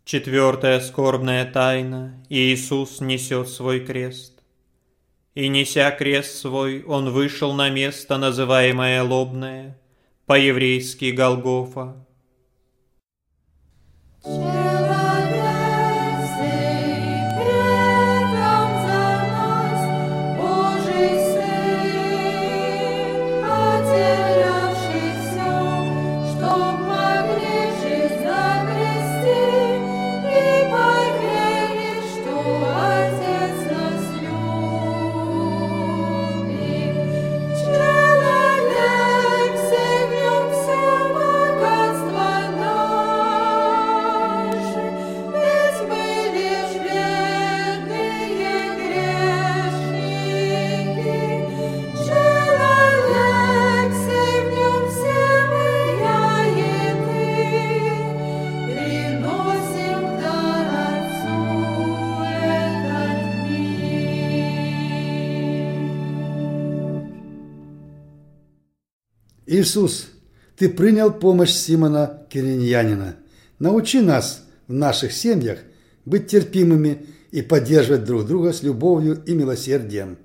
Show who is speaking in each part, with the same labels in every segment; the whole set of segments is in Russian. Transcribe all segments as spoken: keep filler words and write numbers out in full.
Speaker 1: Четвертая скорбная тайна. Иисус несет свой крест. И, неся крест свой, Он вышел на место, называемое Лобное, по-еврейски Голгофа.
Speaker 2: Иисус, Ты принял помощь Симона Кириньянина. Научи нас в наших семьях быть терпимыми и поддерживать друг друга с любовью и милосердием.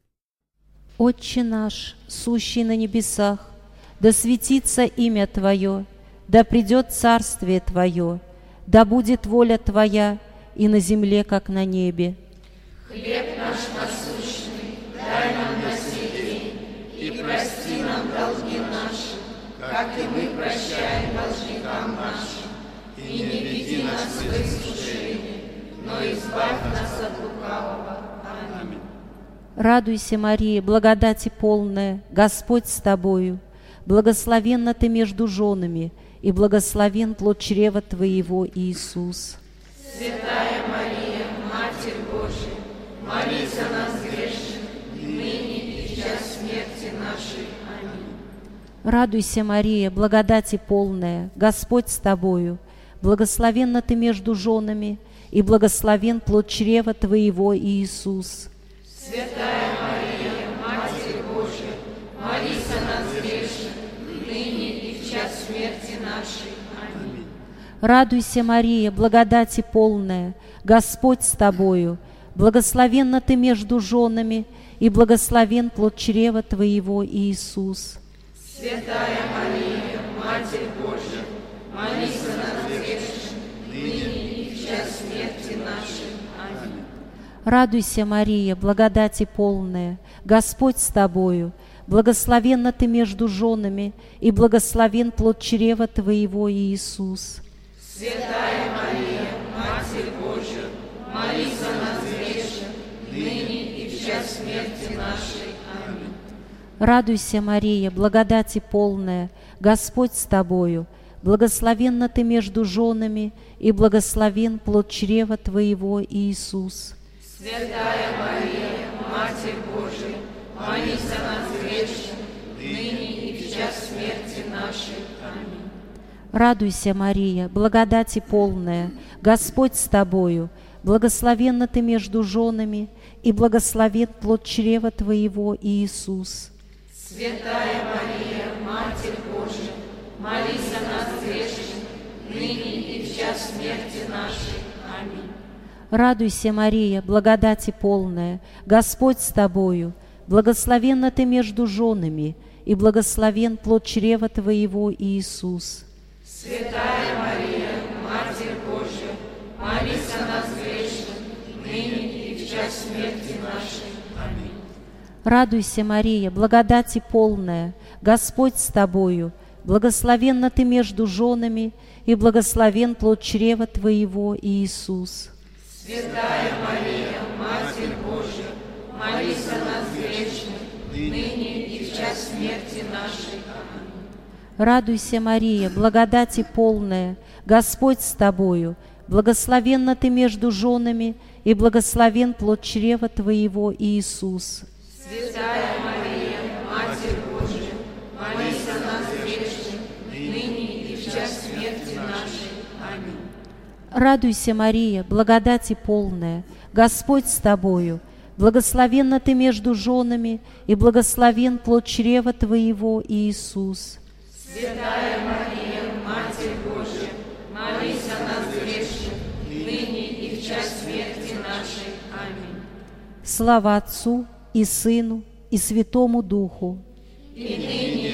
Speaker 3: Отче наш, сущий на небесах, да светится имя Твое, да придет царствие Твое, да будет воля Твоя и на земле, как на небе.
Speaker 4: Хлеб наш насущный дай нам на сей день, и прости нам долги наши, как и мы прощаем должникам нашим. И не веди нас в искушение, но избавь нас от лукавого. Аминь.
Speaker 3: Радуйся, Мария, благодати полная, Господь с тобою. Благословенна ты между женами, и благословен плод чрева твоего, Иисус.
Speaker 4: Святая Мария, Матерь Божия, молись за нас грешных, ныне и в час смерти нашей. Аминь.
Speaker 3: Радуйся, Мария, благодати полная, Господь с тобою. Благословенна ты между женами, и благословен плод чрева твоего, Иисус.
Speaker 4: Святая Мария, Матерь Божия, молись за нас грешных, ныне и в час смерти нашей. Аминь.
Speaker 3: Радуйся, Мария, благодати полная, Господь с тобою. Благословенна ты между женами, и благословен плод чрева твоего, Иисус.
Speaker 4: Святая Мария, Матерь Божия, молись за нас грешных, ныне и в час смерти нашей. Аминь.
Speaker 3: Радуйся, Мария, благодати полная, Господь с тобою. Благословенна ты между женами, и благословен плод чрева твоего, Иисус.
Speaker 4: Святая Мария, Матерь Божия, молись за нас грешных, ныне и в час смерти нашей. Аминь.
Speaker 3: Радуйся, Мария, благодати полная, Господь с тобою. Благословенна ты между женами, и благословен плод чрева твоего, Иисус.
Speaker 4: Святая Мария, Матерь Божия, молись за нас грешных, ныне и в час смерти нашей. Аминь.
Speaker 3: Радуйся, Мария, благодати полная, Господь с тобою. Благословенна ты между женами, и благословен плод чрева твоего, Иисус.
Speaker 4: Святая Мария, Матерь Божия, молись за нас грешных, ныне и в час смерти нашей. Аминь.
Speaker 3: Радуйся, Мария, благодати полная, Господь с тобою. Благословенна ты между женами, и благословен плод чрева твоего, Иисус.
Speaker 4: Святая Мария, Матерь Божия, молись за нас грешных, ныне и в час смерти нашей. Аминь.
Speaker 3: Радуйся, Мария, благодати полная, Господь с тобою. Благословенна ты между женами, и благословен плод чрева твоего, Иисус.
Speaker 4: Святая Мария, Матерь Божия, молись за нас грешных, ныне и в час смерти нашей. Аминь.
Speaker 3: Радуйся, Мария, благодати полная, Господь с тобою. Благословенна ты между женами, и благословен плод чрева твоего, Иисус.
Speaker 4: Святая Мария, Матерь Божия, молись за нас грешных, ныне и в час смерти нашей. Аминь.
Speaker 3: Радуйся, Мария, благодати полная, Господь с тобою. Благословенна ты между женами, и благословен плод чрева твоего, Иисус.
Speaker 4: Святая Мария, Матерь Божия, молись за нас грешных, час смерти нашей. Аминь.
Speaker 3: Слава Отцу и Сыну и Святому Духу,
Speaker 4: И ныне